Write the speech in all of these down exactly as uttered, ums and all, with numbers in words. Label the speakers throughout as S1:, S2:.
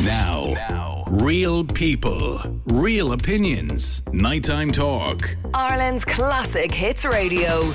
S1: Now, now, real people, real opinions. Nighttime Talk.
S2: Ireland's classic hits radio.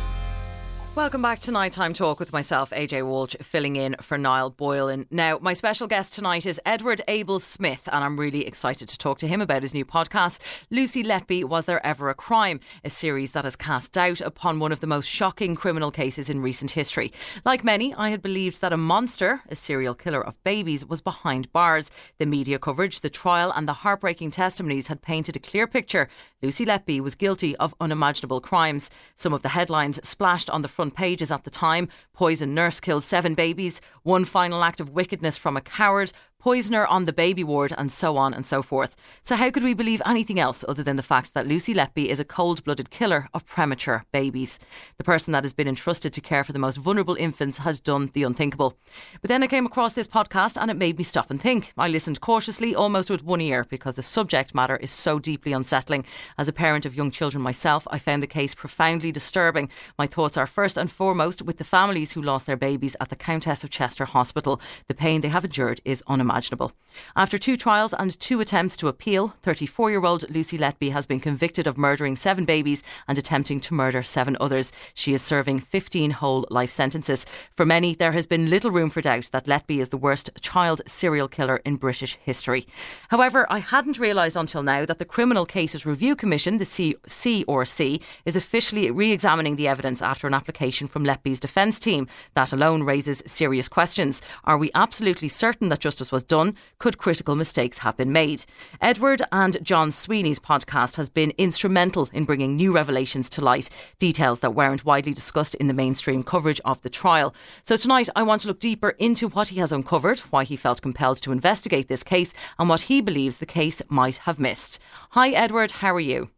S3: Welcome back to Nighttime Talk with myself, A J Walsh, filling in for Niall Boylan. Now, my special guest tonight is Edward Abel Smith, and I'm really excited to talk to him about his new podcast, Lucy Letby, Was There Ever a Crime? A series that has cast doubt upon one of the most shocking criminal cases in recent history. Like many, I had believed that a monster, a serial killer of babies, was behind bars. The media coverage, the trial and the heartbreaking testimonies had painted a clear picture. Lucy Letby was guilty of unimaginable crimes. Some of the headlines splashed on the front pages at the time: poison nurse kills seven babies, one final act of wickedness from a coward, poisoner on the baby ward, and so on and so forth. So how could we believe anything else other than the fact that Lucy Letby is a cold-blooded killer of premature babies? The person that has been entrusted to care for the most vulnerable infants has done the unthinkable. But then I came across this podcast and it made me stop and think. I listened cautiously, almost with one ear, because the subject matter is so deeply unsettling. As a parent of young children myself, I found the case profoundly disturbing. My thoughts are first and foremost with the families who lost their babies at the Countess of Chester Hospital. The pain they have endured is unimaginable. Imaginable. After two trials and two attempts to appeal, thirty-four-year-old Lucy Letby has been convicted of murdering seven babies and attempting to murder seven others. She is serving fifteen whole life sentences. For many, there has been little room for doubt that Letby is the worst child serial killer in British history. However, I hadn't realised until now that the Criminal Cases Review Commission, the C R C, is officially re-examining the evidence after an application from Letby's defence team. That alone raises serious questions. Are we absolutely certain that justice was done? Could critical mistakes have been made? Edward and John Sweeney's podcast has been instrumental in bringing new revelations to light, details that weren't widely discussed in the mainstream coverage of the trial. So tonight I want to look deeper into what he has uncovered, why he felt compelled to investigate this case, and what he believes the case might have missed. Hi Edward, how are you?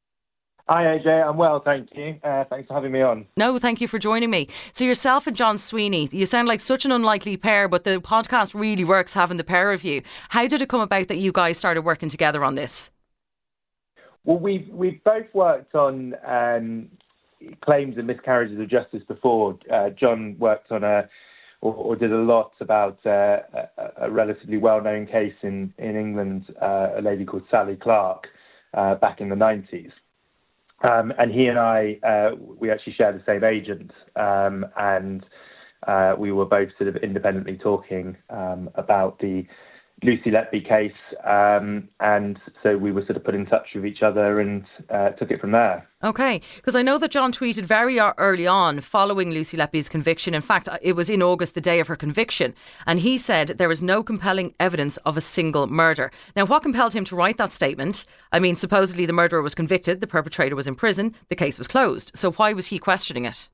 S4: Hi A J, I'm well, thank you. Uh, thanks for having me on.
S3: No, thank you for joining me. So yourself and John Sweeney, you sound like such an unlikely pair, but the podcast really works having the pair of you. How did it come about that you guys started working together on this?
S4: Well, we've, we've both worked on um, claims of miscarriages of justice before. Uh, John worked on a, or, or did a lot about uh, a, a relatively well-known case in, in England, uh, a lady called Sally Clark, uh, back in the nineties. Um, and he and I, uh, we actually share the same agent, um, and uh, we were both sort of independently talking um, about the Lucy Letby case, um, and so we were sort of put in touch with each other and uh, took it from there.
S3: Okay, because I know that John tweeted very early on following Lucy Letby's conviction. In fact, it was in August, the day of her conviction, and he said there is no compelling evidence of a single murder. Now, what compelled him to write that statement? I mean, supposedly the murderer was convicted, the perpetrator was in prison, the case was closed. So why was he questioning it?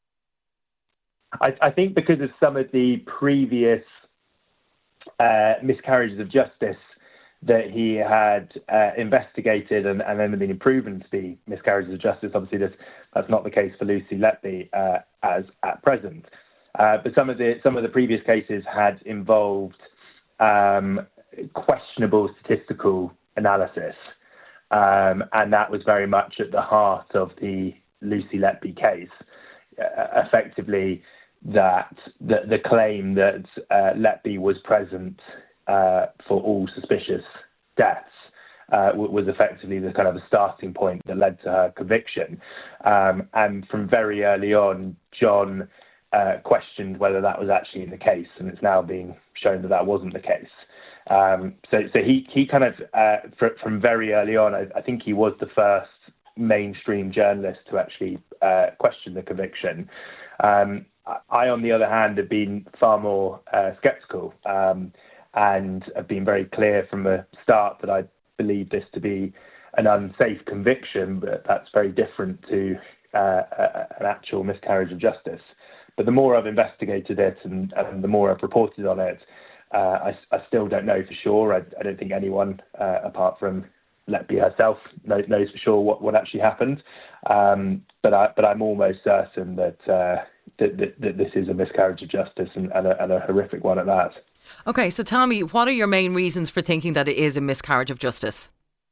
S4: I, I think because of some of the previous uh, miscarriages of justice that he had uh, investigated and, and then been proven to be miscarriages of justice. Obviously, this, that's not the case for Lucy Letby uh, as at present. Uh, but some of the some of the previous cases had involved um, questionable statistical analysis, um, and that was very much at the heart of the Lucy Letby case. Uh, effectively, that the, the claim that uh, Letby was present Uh, for all suspicious deaths uh, was effectively the kind of a starting point that led to her conviction. Um, and from very early on, John uh, questioned whether that was actually in the case, and it's now being shown that that wasn't the case. Um, so, so he he kind of uh, fr- from very early on, I, I think he was the first mainstream journalist to actually uh, question the conviction. Um, I, on the other hand, have been far more uh, sceptical. Um, and have been very clear from the start that I believe this to be an unsafe conviction, but that's very different to uh, a, an actual miscarriage of justice. But the more I've investigated it and, and the more I've reported on it, uh, I, I still don't know for sure. I, I don't think anyone, uh, apart from Letby herself, knows, knows for sure what, what actually happened. Um, but, I, but I'm almost certain that, uh, that, that, that this is a miscarriage of justice and, and, a, and a horrific one at that.
S3: Okay, so tell me, what are your main reasons for thinking that it is a miscarriage of justice?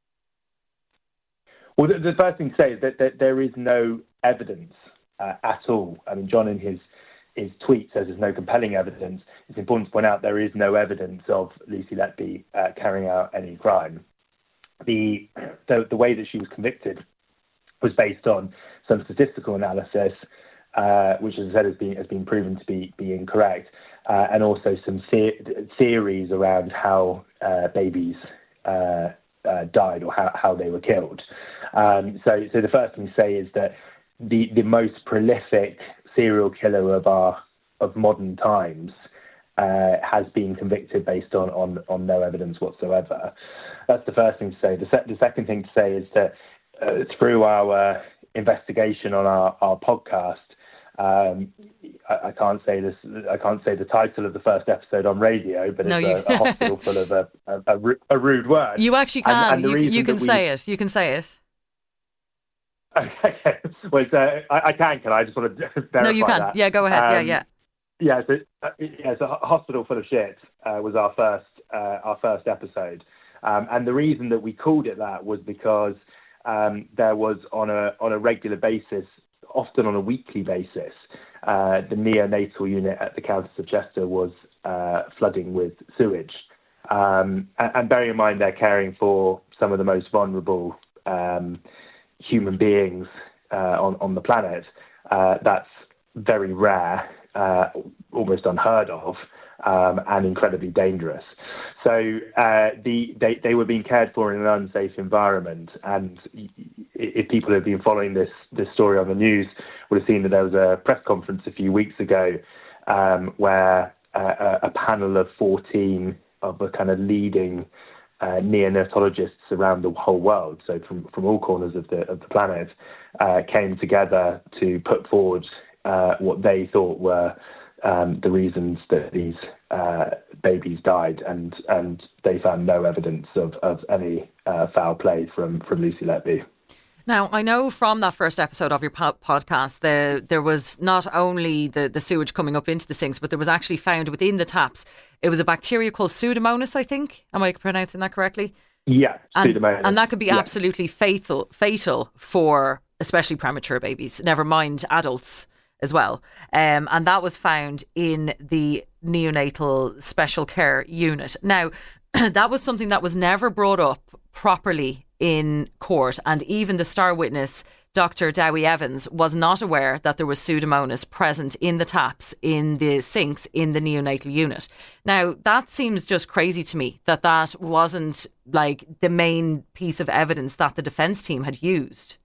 S4: Well, the, the first thing to say is that, that there is no evidence uh, at all. I mean, John in his his tweet says there's no compelling evidence, it's important to point out there is no evidence of Lucy Letby uh, carrying out any crime. The, the the way that she was convicted was based on some statistical analysis, uh, which, as I said, has been has been proven to be be incorrect, uh, and also some the- theories around how uh, babies uh, uh, died or how, how they were killed. Um, so, so the first thing to say is that the the most prolific serial killer of our of modern times uh, has been convicted based on, on, on no evidence whatsoever. That's the first thing to say. The, se- the second thing to say is that uh, through our investigation on our, our podcast, um, I, I can't say this. I can't say the title of the first episode on radio, but
S3: no,
S4: it's a, a hospital full of a, a, a, ru- a rude word.
S3: You actually can.
S4: And, and
S3: you you can
S4: we...
S3: say it. You can say it.
S4: Okay. Well, it's, uh, I, I can. Can I just want to verify
S3: No, you can.
S4: that?
S3: Yeah, go ahead. Um, yeah, yeah.
S4: Yeah, so, uh, yeah, so Hospital Full of Shit uh, was our first uh, our first episode, um, and the reason that we called it that was because um, there was on a on a regular basis, often on a weekly basis, uh, the neonatal unit at the Countess of Chester was uh, flooding with sewage, um, and, and bearing in mind they're caring for some of the most vulnerable um, human beings uh, on on the planet. Uh, that's very rare. Uh, almost unheard of, um, and incredibly dangerous. So uh, the they, they were being cared for in an unsafe environment. And if people have been following this this story on the news, would have seen that there was a press conference a few weeks ago um, where uh, a panel of fourteen of the kind of leading uh, neonatologists around the whole world, so from, from all corners of the of the planet, uh, came together to put forward Uh, what they thought were um, the reasons that these uh, babies died, and and they found no evidence of, of any uh, foul play from, from Lucy Letby.
S3: Now, I know from that first episode of your po- podcast, the, there was not only the, the sewage coming up into the sinks, but there was actually found within the taps, it was a bacteria called Pseudomonas, I think. Am I pronouncing that correctly?
S4: Yeah,
S3: and,
S4: Pseudomonas.
S3: And that could be
S4: yeah.
S3: absolutely fatal, fatal for especially premature babies, never mind adults as well. Um, and that was found in the neonatal special care unit. Now, that was something that was never brought up properly in court. And even the star witness, Doctor Dowie Evans, was not aware that there was Pseudomonas present in the taps, in the sinks, in the neonatal unit. Now, that seems just crazy to me, that that wasn't like the main piece of evidence that the defence team had used.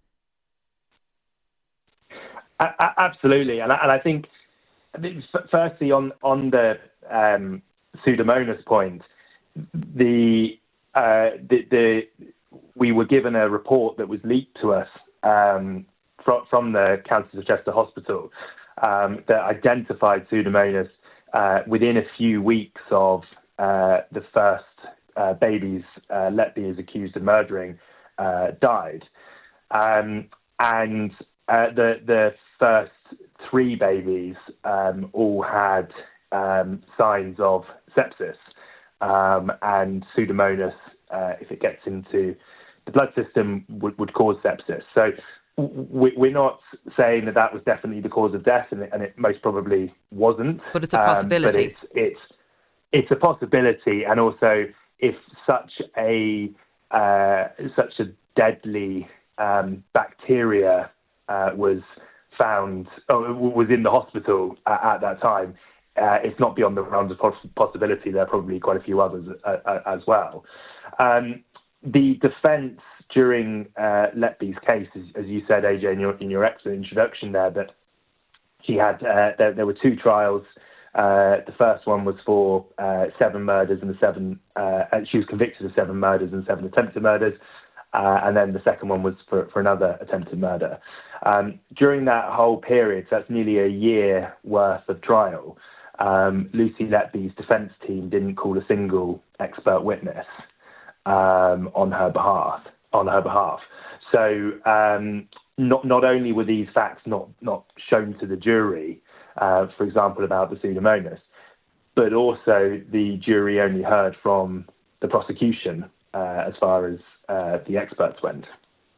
S4: Absolutely, and I, and I think, firstly, on on the um, Pseudomonas point, the, uh, the the we were given a report that was leaked to us um, from from the Countess of Chester Hospital um, that identified Pseudomonas uh, within a few weeks of uh, the first uh, babies uh, Letby is accused of murdering uh, died, um, and uh, the the first three babies um, all had um, signs of sepsis, um, and Pseudomonas, uh, if it gets into the blood system, would, would cause sepsis. So we, we're not saying that that was definitely the cause of death, and it, and it most probably wasn't.
S3: But it's a possibility.
S4: Um, but it's, it's it's a possibility, and also if such a uh, such a deadly um, bacteria uh, was found, or was in the hospital at, at that time, uh, it's not beyond the realms of poss- possibility. There are probably quite a few others uh, uh, as well. Um, the defence during uh, Letby's case, as, as you said, A J, in your, in your excellent introduction there, that she had, uh, there, there were two trials. Uh, the first one was for uh, seven murders and the seven, uh, and she was convicted of seven murders and seven attempted murders. Uh, and then the second one was for, for another attempted murder. Um, during that whole period, so that's nearly a year worth of trial, um, Lucy Letby's defence team didn't call a single expert witness um, on her behalf. On her behalf. So um, not not only were these facts not not shown to the jury, uh, for example, about the Pseudomonas, but also the jury only heard from the prosecution uh, as far as uh, the experts went.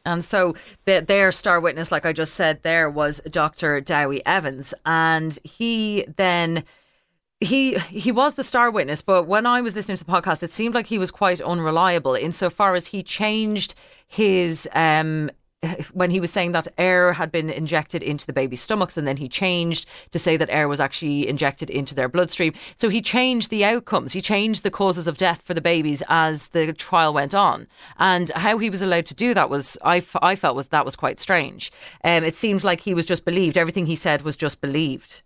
S3: And so the, their star witness, like I just said there, was Doctor Dowie Evans. And he then... He he was the star witness, but when I was listening to the podcast, it seemed like he was quite unreliable insofar as he changed his... Um, when he was saying that air had been injected into the baby's stomachs, and then he changed to say that air was actually injected into their bloodstream. So he changed the outcomes. He changed the causes of death for the babies as the trial went on. And how he was allowed to do that was, I, I felt was that was quite strange. Um, it seems like he was just believed. Everything he said was just believed.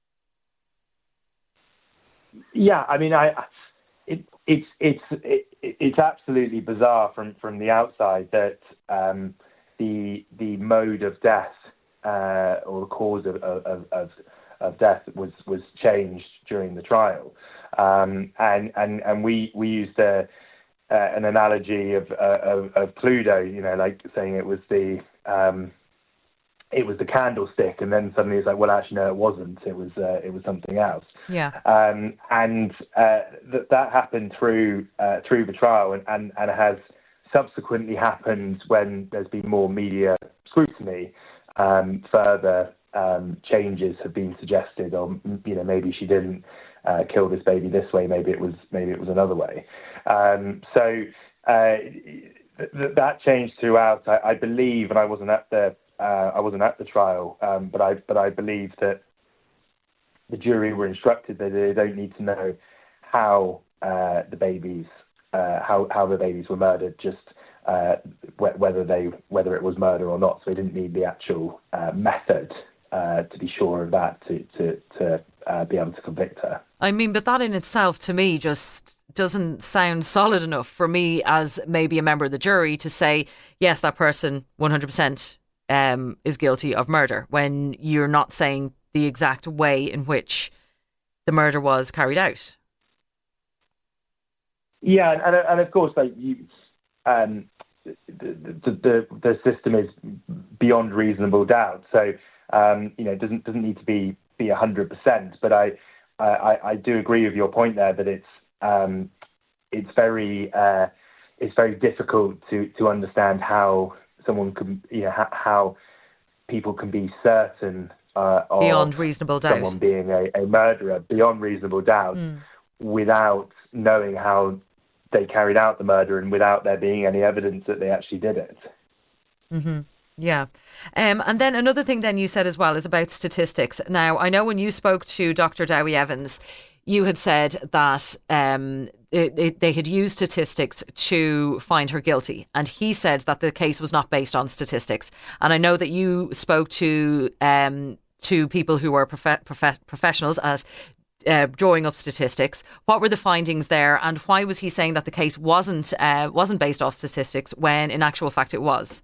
S4: Yeah, I mean, I it, it's it's it, it's absolutely bizarre from, from the outside that um, the the mode of death uh, or the cause of, of, of, of death was, was changed during the trial, um, and and and we we used a, uh, an analogy of, uh, of of Cluedo, you know, like saying it was the um, it was the candlestick, and then suddenly it's like, well, actually, no, it wasn't. It was uh, it was something else.
S3: Yeah.
S4: Um, and uh, that that happened through uh, through the trial, and, and, and has subsequently happened when there's been more media scrutiny. Um, further um, changes have been suggested, or you know, maybe she didn't uh, kill this baby this way. Maybe it was maybe it was another way. Um, so uh, th- that changed throughout. I, I believe, and I wasn't at the. Uh, I wasn't at the trial, um, but I but I believe that the jury were instructed that they don't need to know how uh, the babies uh, how how the babies were murdered, just uh, wh- whether they whether it was murder or not. So they didn't need the actual uh, method uh, to be sure of that to to to uh, be able to convict her.
S3: I mean, but that in itself, to me, just doesn't sound solid enough for me as maybe a member of the jury to say, yes, that person one hundred percent Um, is guilty of murder, when you're not saying the exact way in which the murder was carried out.
S4: Yeah, and and of course, like you, um, the, the the the system is beyond reasonable doubt. So um, you know, it doesn't doesn't need to be be a hundred percent. But I, I I do agree with your point there that it's um, it's very uh, it's very difficult to to understand how someone can, you know, how, how people can be certain uh, of
S3: beyond reasonable doubt
S4: someone being a, a murderer beyond reasonable doubt mm. without knowing how they carried out the murder and without there being any evidence that they actually did it.
S3: Mm-hmm. Yeah. Um, and then another thing then you said as well is about statistics. Now, I know when you spoke to Doctor Dowie Evans, you had said that um, it, it, they had used statistics to find her guilty. And he said that the case was not based on statistics. And I know that you spoke to um, to people who were prof- prof- professionals at uh, drawing up statistics. What were the findings there? And why was he saying that the case wasn't uh, wasn't based off statistics when in actual fact it was?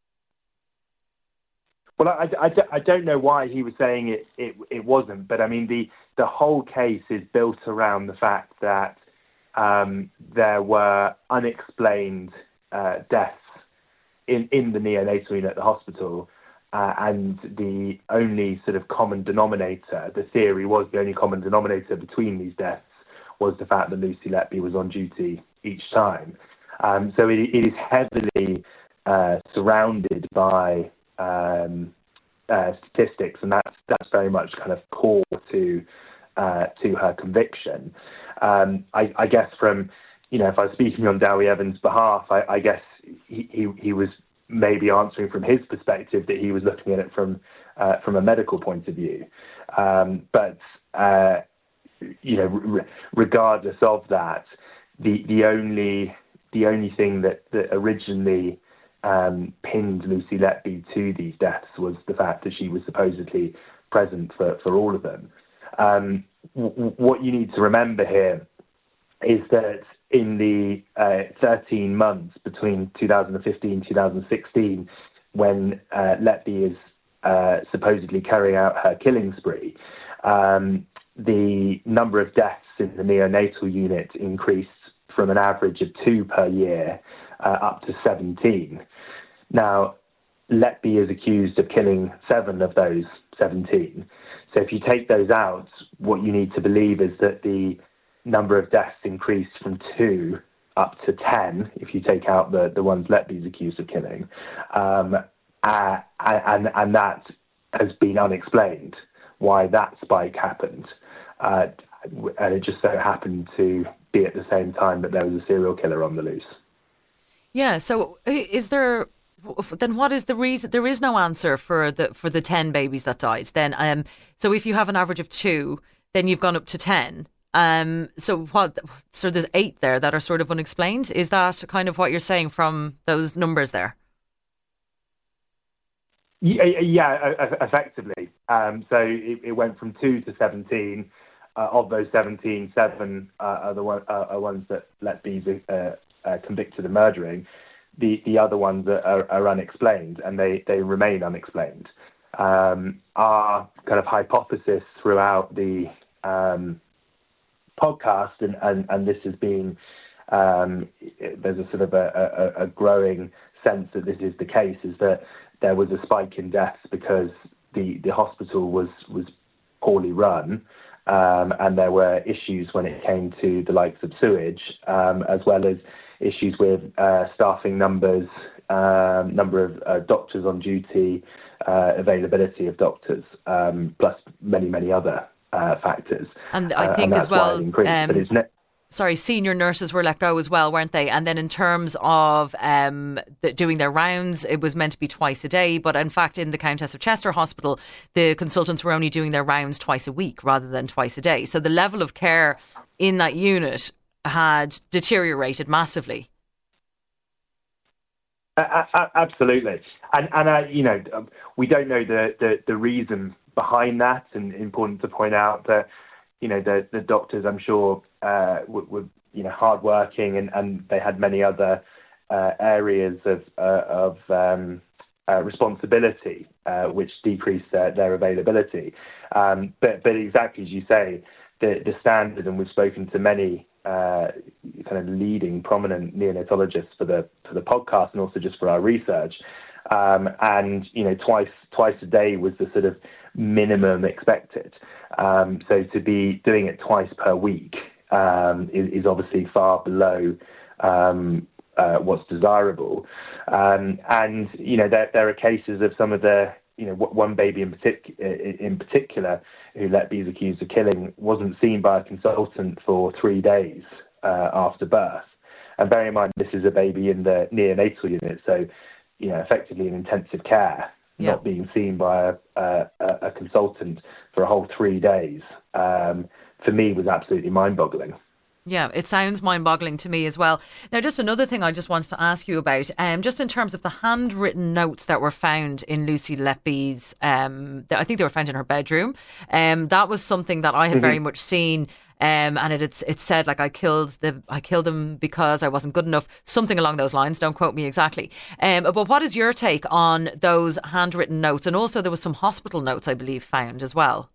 S4: Well, I, I, I don't know why he was saying it, it, it wasn't, but I mean, the, the whole case is built around the fact that um, there were unexplained uh, deaths in, in the neonatal unit at the hospital, uh, and the only sort of common denominator, the theory was the only common denominator between these deaths was the fact that Lucy Letby was on duty each time. Um, so it, it is heavily uh, surrounded by Um, uh, statistics, and that's that's very much kind of core to uh, to her conviction. Um, I, I guess from, you know, if I was speaking on Dowie Evans' behalf, I, I guess he, he he was maybe answering from his perspective that he was looking at it from uh, from a medical point of view. Um, but uh, you know, re- regardless of that, the the only the only thing that that originally Um, pinned Lucy Letby to these deaths was the fact that she was supposedly present for, for all of them. Um, w- what you need to remember here is that in the uh, thirteen months between two thousand fifteen and two thousand sixteen, when uh, Letby is uh, supposedly carrying out her killing spree, um, the number of deaths in the neonatal unit increased from an average of two per year uh, up to seventeen. Now, Letby is accused of killing seven of those seventeen. So if you take those out, what you need to believe is that the number of deaths increased from two up to ten, if you take out the, the ones Letby's accused of killing. Um, uh, and, and that has been unexplained, why that spike happened. Uh, and it just so happened to be at the same time that there was a serial killer on the loose.
S3: Yeah, so is there... Then what is the reason? There is no answer for the for the ten babies that died. Then, um, so if you have an average of two, then you've gone up to ten. Um, so what? So there's eight there that are sort of unexplained. Is that kind of what you're saying from those numbers there?
S4: Yeah, yeah, effectively. Um, so it, it went from two to seventeen. Uh, of those seventeen, seven uh, are the one, uh, are ones that Letby uh, uh, convicted of murdering. The the other ones are, are, are unexplained, and they, they remain unexplained. Um, our kind of hypothesis throughout the um, podcast, and, and, and this has been, um, there's a sort of a, a, a growing sense that this is the case, is that there was a spike in deaths because the, the hospital was, was poorly run, um, and there were issues when it came to the likes of sewage, um, as well as issues with uh, staffing numbers, um, number of uh, doctors on duty, uh, availability of doctors, um, plus many, many other uh, factors.
S3: And I think
S4: uh, and
S3: as well,
S4: um, but it's ne-
S3: sorry, senior nurses were let go as well, weren't they? And then in terms of um, the, doing their rounds, it was meant to be twice a day. But in fact, in the Countess of Chester Hospital, the consultants were only doing their rounds twice a week rather than twice a day. So the level of care in that unit had deteriorated massively.
S4: Uh, absolutely, and and uh, you know, we don't know the, the, the reason behind that, and important to point out that you know the the doctors, I'm sure, uh, were, were you know hardworking, and, and they had many other uh, areas of uh, of um, uh, responsibility uh, which decreased their, their availability. Um, but but exactly as you say, the the standard, and we've spoken to many Uh, kind of leading prominent neonatologists for the for the podcast, and also just for our research. Um, and you know, twice twice a day was the sort of minimum expected. Um, so to be doing it twice per week um, is, is obviously far below um, uh, what's desirable. Um, and you know, there there are cases of some of the you know one baby in partic- in particular who Letby is accused of killing wasn't seen by a consultant for three days uh, after birth. And bear in mind, this is a baby in the neonatal unit, so, you know, effectively in intensive care, yeah. not being seen by a, a, a consultant for a whole three days, um, for me was absolutely mind-boggling.
S3: Yeah, it sounds mind-boggling to me as well. Now, just another thing I just wanted to ask you about, um, just in terms of the handwritten notes that were found in Lucy Letby's, um, I think they were found in her bedroom. Um, that was something that I had mm-hmm. very much seen, um, and it it, it said like I killed the I killed them because I wasn't good enough, something along those lines. Don't quote me exactly. Um, but what is your take on those handwritten notes? And also, there was some hospital notes, I believe, found as well.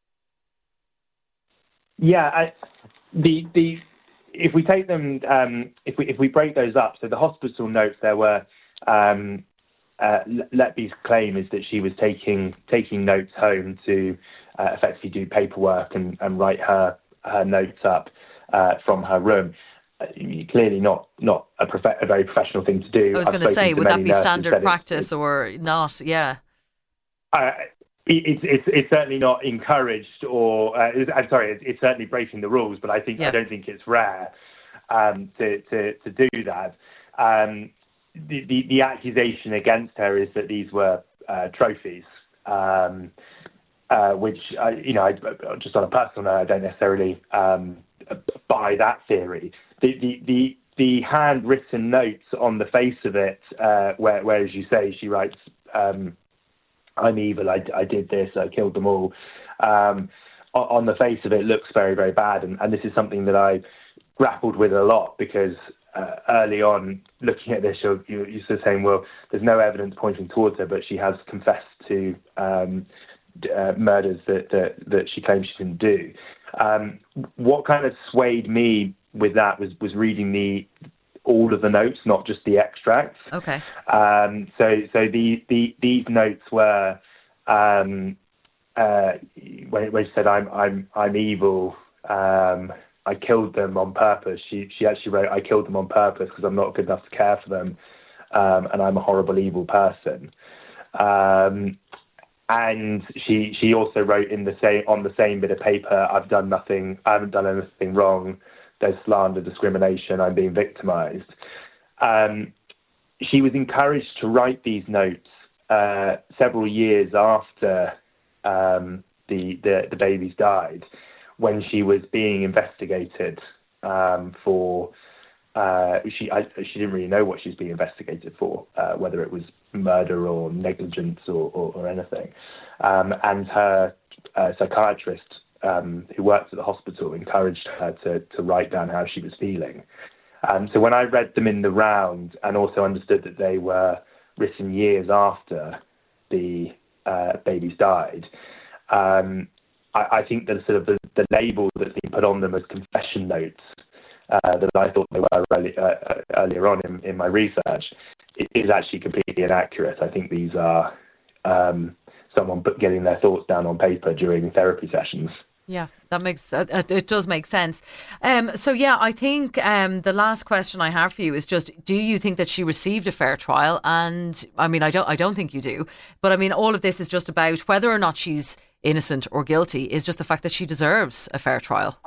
S4: Yeah, I. The the if we take them um, if we if we break those up, so the hospital notes, there were um, uh, Letby's claim is that she was taking taking notes home to uh, effectively do paperwork and, and write her her notes up uh, from her room. Uh, clearly not not a, prof- a very professional thing to do.
S3: I was going to say, would that be standard practice or not? Yeah.
S4: Uh, It's, it's it's certainly not encouraged, or uh, I'm sorry, it's, it's certainly breaking the rules. But I think yeah. I don't think it's rare um, to, to to do that. Um, the, the the accusation against her is that these were uh, trophies, um, uh, which I, you know, I, just on a personal note, I don't necessarily um, buy that theory. The the the the handwritten notes on the face of it, uh, where where as you say, she writes. Um, I'm evil, I, I did this, I killed them all. Um, on the face of it, looks very, very bad. And, and this is something that I grappled with a lot because uh, early on, looking at this, you're, you're sort of saying, well, there's no evidence pointing towards her, but she has confessed to um, uh, murders that, that, that she claims she didn't do. Um, what kind of swayed me with that was, was reading the all of the notes, not just the extracts.
S3: Okay.
S4: Um, so, so the, the these notes were um, uh, when, when she said, "I'm I'm I'm evil." Um, I killed them on purpose. She she actually wrote, I killed them on purpose because I'm not good enough to care for them, um, and I'm a horrible, evil person. Um, and she she also wrote in the same on the same bit of paper, I've done nothing, I haven't done anything wrong. There's slander, discrimination. I'm being victimised. Um, she was encouraged to write these notes uh, several years after um, the, the the babies died, when she was being investigated um, for. Uh, she I, she didn't really know what she was being investigated for, uh, whether it was murder or negligence or, or, or anything. Um, and her uh, psychiatrist, um, who worked at the hospital, encouraged her to, to write down how she was feeling. Um, so when I read them in the round and also understood that they were written years after the uh, babies died, um, I, I think that sort of the, the label that's been put on them as confession notes, Uh, that I thought they were early, uh, earlier on in, in my research, is actually completely inaccurate. I think these are um, someone getting their thoughts down on paper during therapy sessions.
S3: Yeah, that makes uh, it does make sense. Um, so yeah, I think um, the last question I have for you is just: do you think that she received a fair trial? And I mean, I don't, I don't think you do. But I mean, all of this is just about whether or not she's innocent or guilty. Is just the fact that she deserves a fair trial.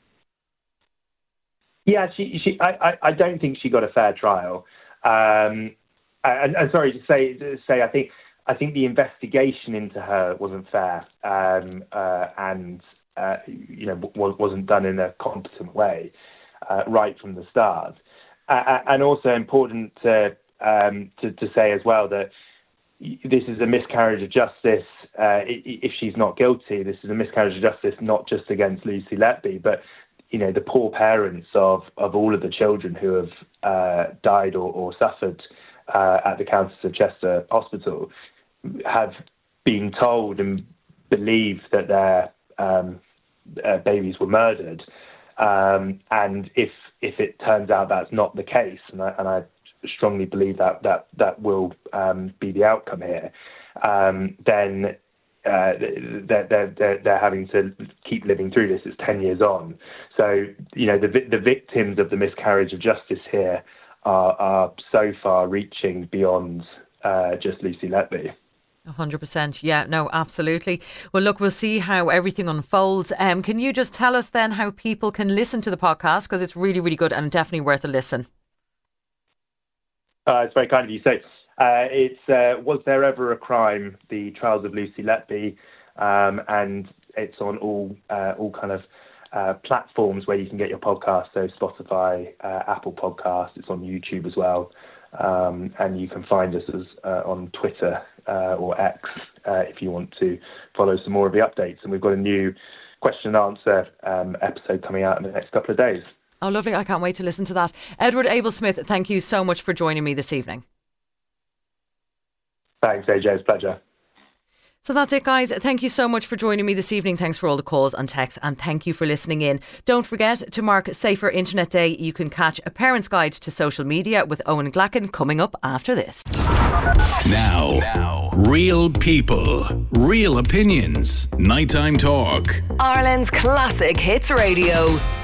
S4: Yeah, she. she I, I, I don't think she got a fair trial. Um, and, and sorry to say, to say, I think, I think the investigation into her wasn't fair, um, uh, and uh, you know, w- wasn't done in a competent way uh, right from the start. Uh, and also important to, um, to to say as well that this is a miscarriage of justice. Uh, if she's not guilty, this is a miscarriage of justice not just against Lucy Letby, but you know, the poor parents of, of all of the children who have uh, died or, or suffered uh, at the Countess of Chester Hospital have been told and believed that their um, uh, babies were murdered. Um, and if if it turns out that's not the case, and I, and I strongly believe that that, that will um, be the outcome here, um, then Uh, they're, they're, they're having to keep living through this. It's ten years on. So, you know, the the victims of the miscarriage of justice here are, are so far reaching beyond uh, just Lucy Letby.
S3: one hundred percent. Yeah, no, absolutely. Well, look, we'll see how everything unfolds. Um, can you just tell us then how people can listen to the podcast? Because it's really, really good and definitely worth a listen.
S4: Uh, it's very kind of you. So, Uh, it's uh, Was There Ever a Crime? The Trials of Lucy Letby, um, and it's on all uh, all kind of uh, platforms where you can get your podcast. So Spotify, uh, Apple Podcasts. It's on YouTube as well, um, and you can find us as, uh, on Twitter uh, or X uh, if you want to follow some more of the updates. And we've got a new question and answer um, episode coming out in the next couple of days.
S3: Oh, lovely! I can't wait to listen to that. Edward Abel-Smith, thank you so much for joining me this evening.
S4: Thanks, A J. It's a pleasure.
S3: So that's it, guys. Thank you so much for joining me this evening. Thanks for all the calls and texts, and thank you for listening in. Don't forget to mark Safer Internet Day. You can catch A Parent's Guide to Social Media with Owen Glacken coming up after this.
S1: Now, now, real people, real opinions. Nighttime Talk.
S2: Ireland's classic hits radio.